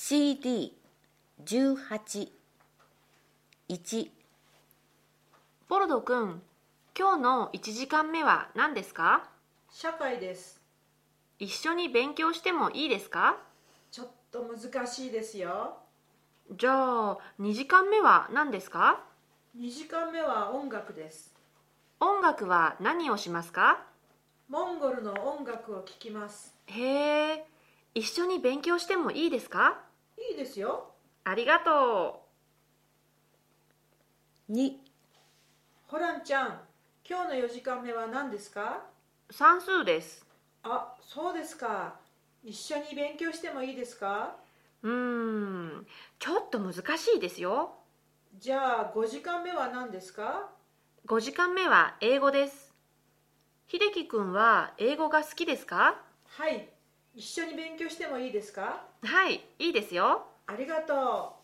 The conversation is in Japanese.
CD18 1 ボルド君、今日の1時間目は何ですか？ 社会です。 一緒に勉強してもいいですか？ ちょっと難しいですよ。 じゃあ2時間目は何ですか？ 2時間目は音楽です。 音楽は何をしますか？ モンゴルの音楽を聴きます。 へえ、一緒に勉強してもいいですか？ いいですよ。 ありがと 2 ホランちゃん、今日の4時間目は何ですか？ う。算数です。 あ、そうですか。一緒に勉強してもいいですか？ ちょっと難しいですよ。 じゃあ5時間目は何ですか？ 5時間目は英語です。秀樹くんは英語が好きですか？ はい。一緒に勉強してもいいですか？ はい、いいですよ。 ありがとう。